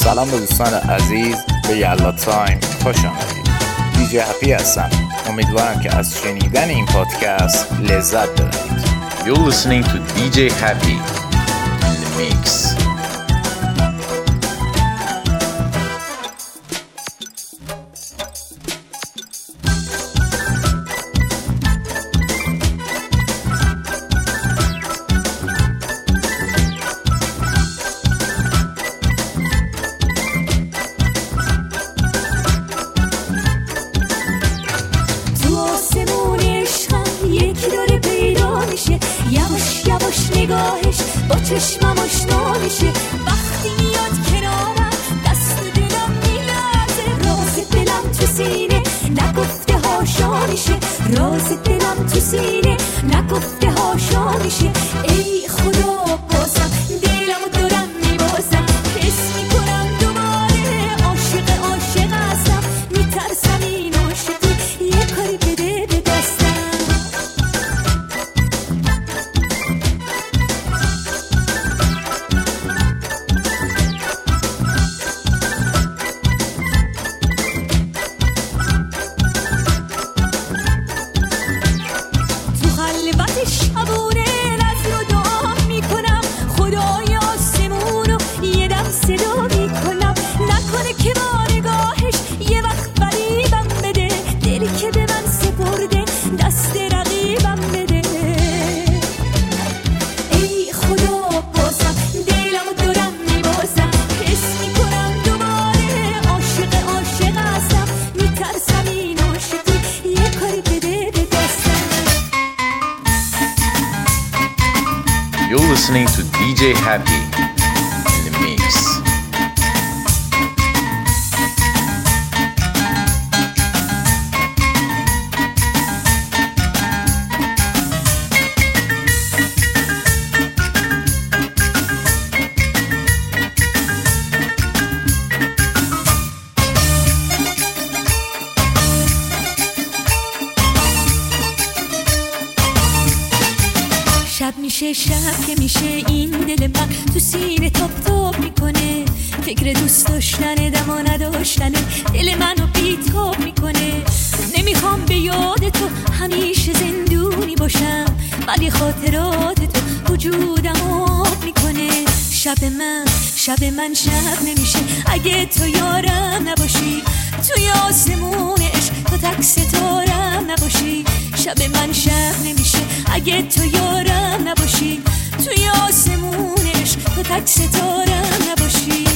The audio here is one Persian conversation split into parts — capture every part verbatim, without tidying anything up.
سلام به دوستان عزیز، به یلا تایم خوش آمدید. دیجی هپی هستم. امیدوارم که از شنیدن این پادکست لذت ببرید. You're listening to دی جی Happy in the mix. یواش یواش نگاهش با چشمم آشنا میشه. وقتی میاد کنارم دست دلم میلرزه. راز دلم تو سینه نگفته هاشا میشه. راز دلم تو سینه نگفته هاشا میشه. ای خدا بازم دلمو دارم میبازم. حس میکنم دوباره عاشق عاشق هستم. میترسم این عاشقی یه کاری بده به دستم. شبونه نظر رو دعا میکنم. خدای آسمون رو یه دم صدا میکنم. نکنه که با نگاهش یه وقت فریبم بده. دلی که به من سپرده دست رقیبم بده. ای خدا بازم دلمو دارم میبازم. حس میکنم دوباره عاشق عاشق هستم. میترسم این عاشقی یه کاری بده به دستم. You're listening to دی جی Happy in the mix. شب میشه شب که میشه این دل من تو سینه تاپ تاپ میکنه. فکر دوست داشتن دم و نداشتن دل منو بیتاب میکنه. نمیخوام به یاد تو همیشه زندونی باشم، ولی خاطرات تو وجودم آب میکنه. شب من شب من شب نمیشه اگه تو یارم نباشی. توی آسمون عشق تو تک ستارم نباشی. شب من شب نمیشه اگه تو یارم نباشی. توی آسمون عشق تو تک ستارم نباشی.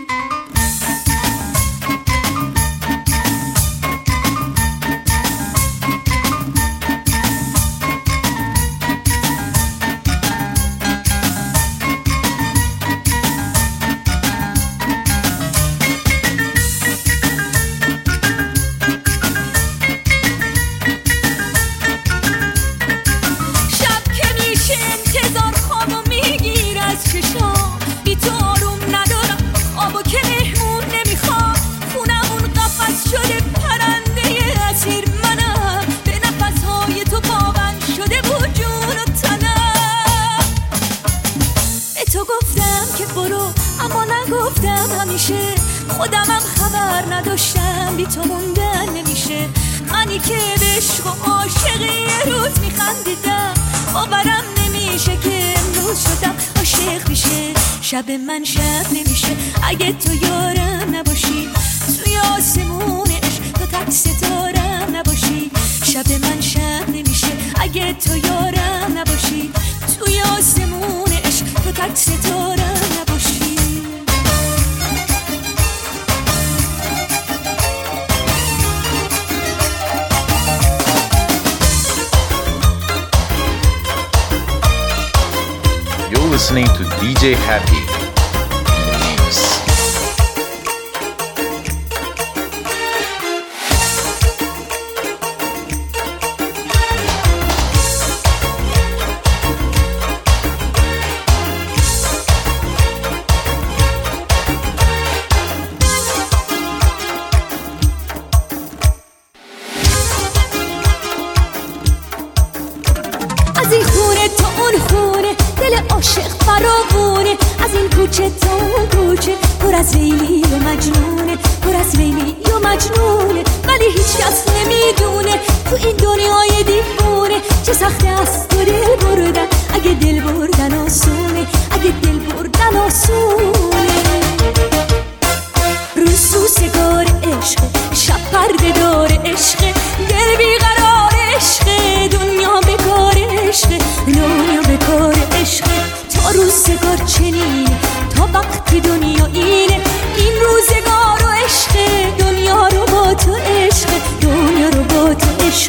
خودمم خبر نداشتم بی تو موندن نمیشه. منی که به عشق و عاشقی یه روز میخندیدم، باورم نمیشه که امروز شدم عاشق میشه. شب من شب نمیشه اگه تو یارم نباشی. توی آسمون عشق تو تک ستارم نباشی. شب من شب نمیشه اگه تو یارم نباشی. توی آسمون عشق تو تک ستارم نباشی. You're listening to دی جی Happy in the mix. از این خونه تا اون خونه دل دل عاشق فراوونه، از این کوچه تا اون کوچه پر از لیلی و مجنونه، پر از لیلی و مجنونه. ولی هیچ کس نمیدونه تو این دنیای دیوونه چه سخته است تو دل بردن. اگه دل بردن آسونه، اگه دل بردن آسونه. روسوسگار عشق، شب پرده دار عشق، دل بیقرار عشق، دنیا بکار عشق، دنیا بکار عشق. تا روزگار چنینه، تا وقتی دنیا اینه، این روزگار و عشق، دنیا رو با تو عشق، دنیا رو با تو عشق.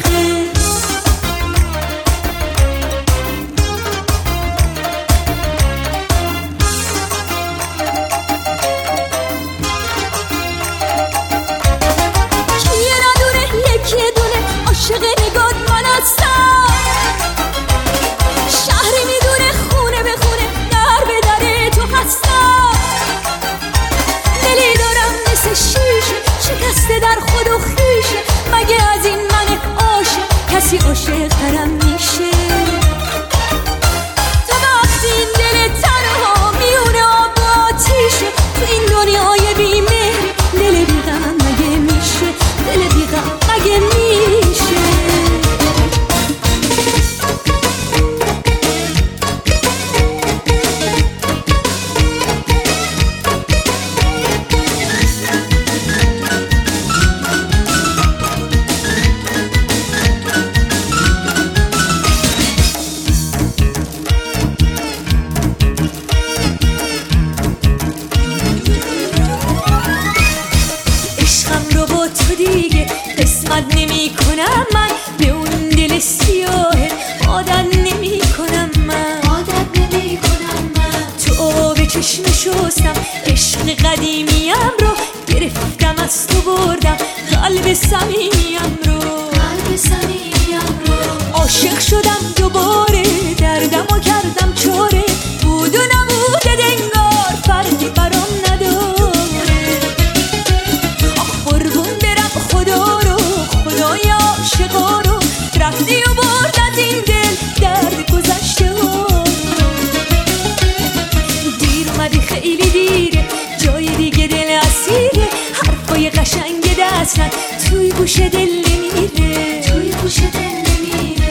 عاشق نگات من هستم، شهری میدونه خونه به خونه در به در تو هستم. دلی دارم مثل شیشه شکسته در خود و خیشه، مگه از این من عاشق کسی عاشق ترم میشه؟ تا وقتی این دل تنها میونه آب و آتیشه، تو این دنیای بیمهر دل بیغم مگه میشه؟ دل بیغم مگه میشه؟ قسمت نمی کنم من به اون دل سیاه، عادت نمی کنم من، عادت نمی کنم من. تو آب چشم شستم عشق قدیمیم رو گرفتم از تو بردم، قلب صمیمیم رو، قلب صمیمیم رو. عاشق شدم دوباره دردمو کردم چاره، بود و نبوده دنگار فرقی برام نداره. آخ قربون برم خدا رو، خدای عاشقا رو، رفتی و برد از این دل درد گذشته ها. دیر اومدی خیلی دیره، جای دیگه دل اسیره، حرفای قشنگ دستن توی گوش دل نمیره، توی گوش دل نمیره.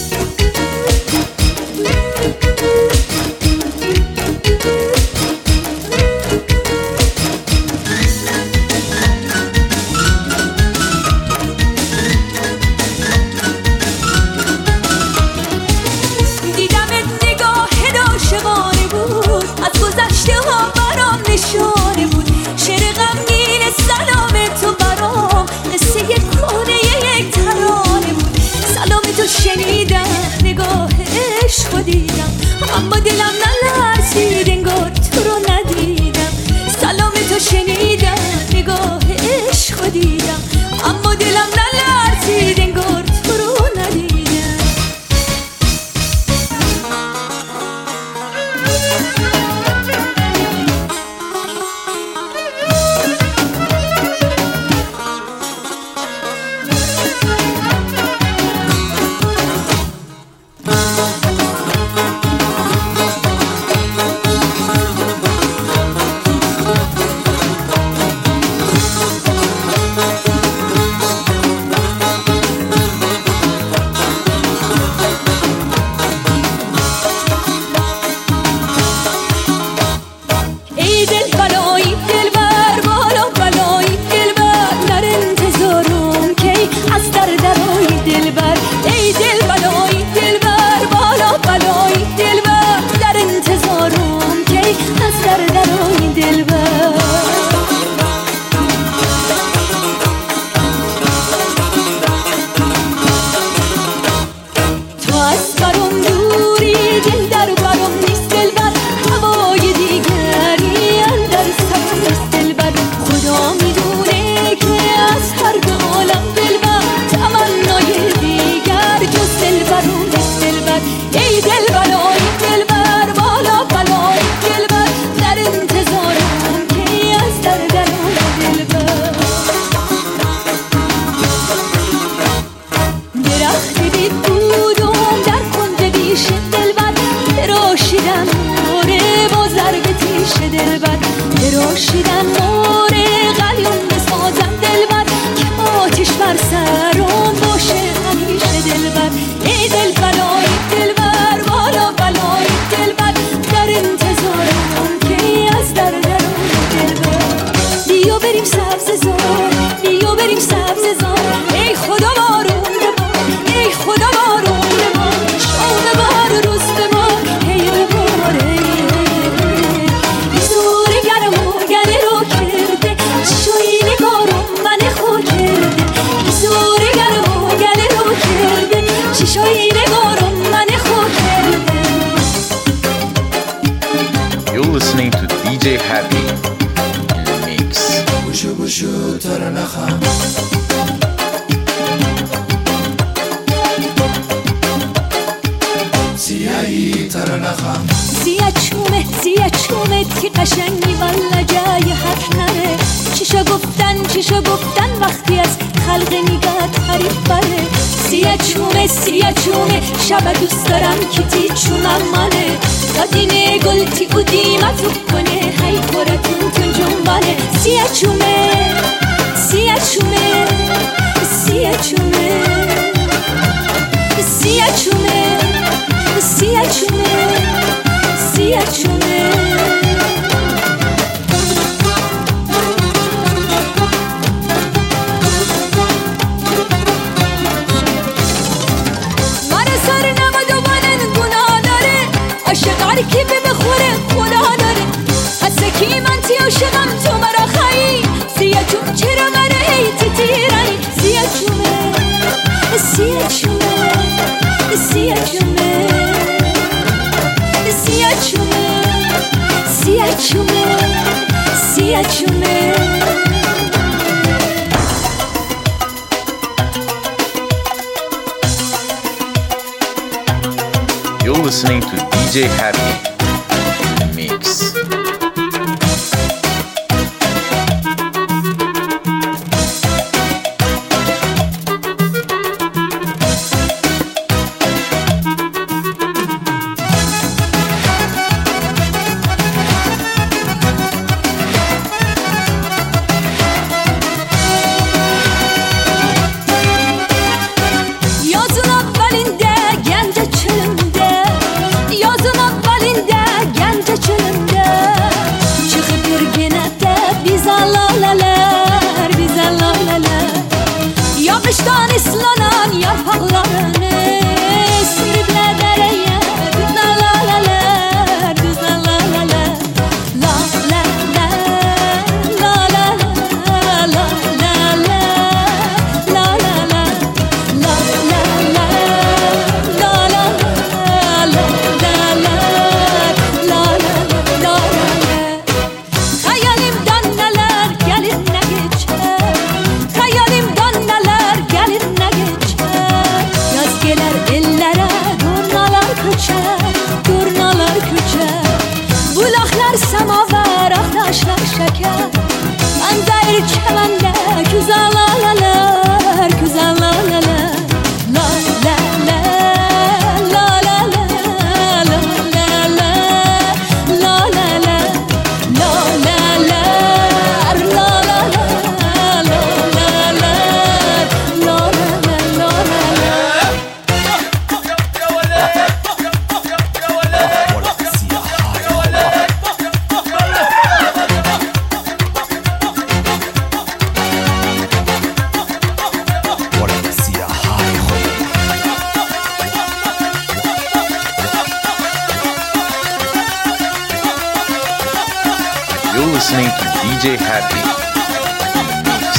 نشانه بود شعر غمگین سلام تو برام، قصه یک کهنه یک ترانه بود. سلام تو شنیدم، نگاه عشق دیدم، اما دلم نلرزید انگار تو رو ندیدم. سلام تو شنیدم، نگاه عشق دیدم، اما دلم نلرزید انگار تو رو ندیدم. سبز زار، بیا بریم سبز زار. ای خدا بارون ببار، ای خدا بارون ببار، شام ببار روز ببار، هی ببار ای زور گرم و گره رو کرده، شوی نگارم من خو کرده. ای زور گرم و گره رو کرده، شوی نگارم من خو کرده. You're listening to دی جی Happy in the mix. بوشو بوشو ترنخم سیاهی ترنخم سیاه چومه سیاه چومه تی قشنگی والا جای حق نره. چیشا گفتن چیشا گفتن وقتی از خلق نگاه تعریف بره. سیاه چومه سیاه چومه شب دوست دارم که تی چونم منه. دادینه گل تی او دیمتو کنه، هی خورتون تون جنبانه. سیاه چومه سیاه چومه سیاه چومه سیاه چومه سیاه چومه سیاه چومه. من سر نمد و منن گناه داره، عاشق هر کی بخوره خدا داره. حسکی من تی عاشقم تو مرا خیی، سیاه چوم چرا مرا هی تی تیرانی. سیاه چومه سیاه چومه سیاه چومه سیاه چومه سیاه چومه سیاه چومه. You're listening to دی جی Happy in the mix. Yazın avvalinde gence çölümde, yazın avvalinde gence çölümde. Çıkıp bir genette bize laleler, bize laleler. Yağıştan ıslanan yapraklarını sürükle dereye, bize laleler, bize laleler. Laleler, laleler, laleler, laleler. Hayalimden neler gelir ne geçer, hayalimden neler gelir ne geçer. Yaz gelir ellere durnalar köçer, durnalar köçer. Bulaklar semaver, aktaşlar şeker. Manzar çemende güzel laleler, güzel laleler. La la la la la la la la la la la la la la la You're listening to دی جی Happy in the mix.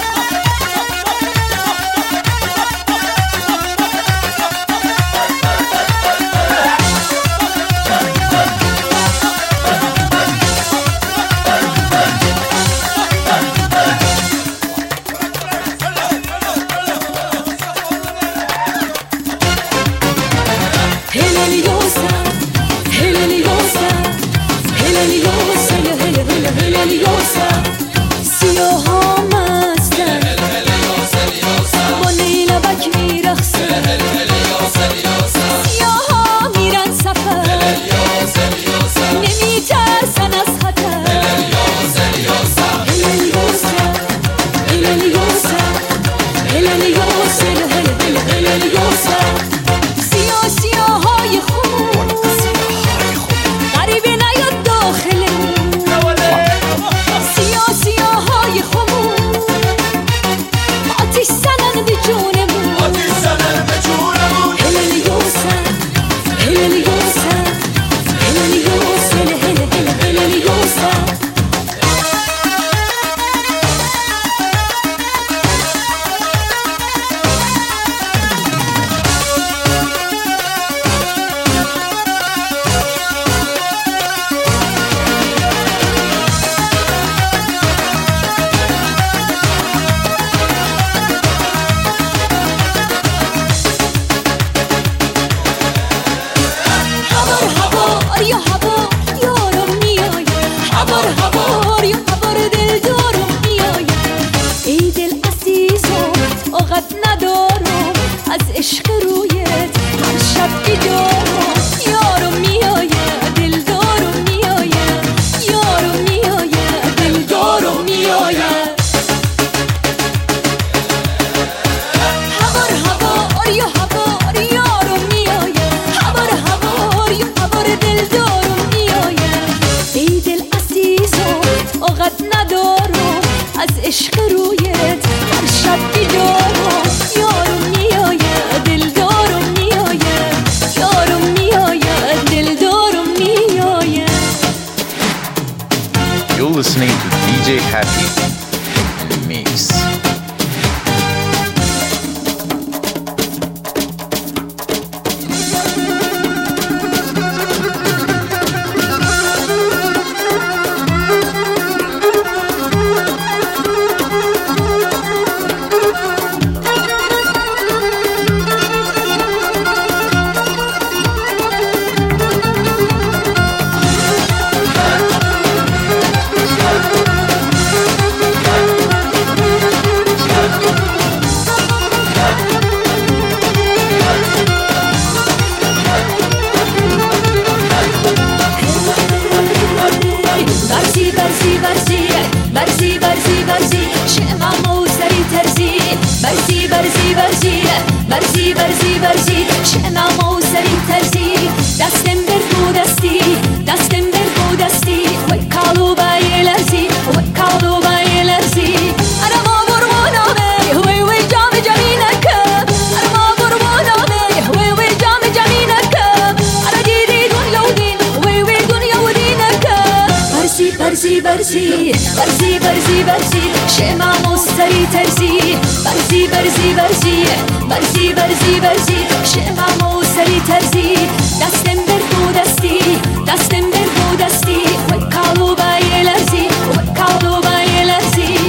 Heleliosa, heleliosa, heleliosa, heleliosa, رویت هر شب بیدارم یارم میآید دلدارم میآید یارم میآید دلدارم میآید. You're listening to دی جی Happy in the mix. برزی برزی برزی شمامو سری ترزی برزی برزی برزی برزی برزی برزی شمامو سری ترزی دستم بر تو دستی دستم بر تو دستی وی کالو بای لرزی وی کالو بای لرزی انا ما برمونامه وی وی جام جمی نکم انا ما برمونامه وی وی جام جمی نکم انا دیدی دنیا و دین وی وی دنیا و دین نکم برزی برزی برزی برزی برزی برزی شمامو سری ترزی برزی برزی برزی برزی برزی برزی شمامو سری ترزی دستم بر تو دستی دستم بر تو دستی وی کالو بای لرزی وی کالو بای لرزی.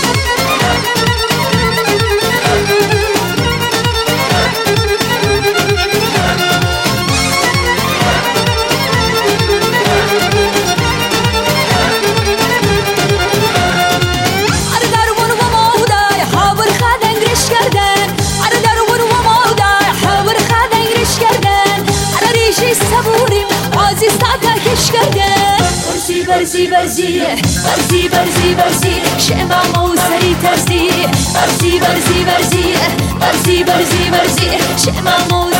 برزی برزی برزی برزی برزی شمامو سری ترزی برزی برزی برزی برزی برزی برزی شمامو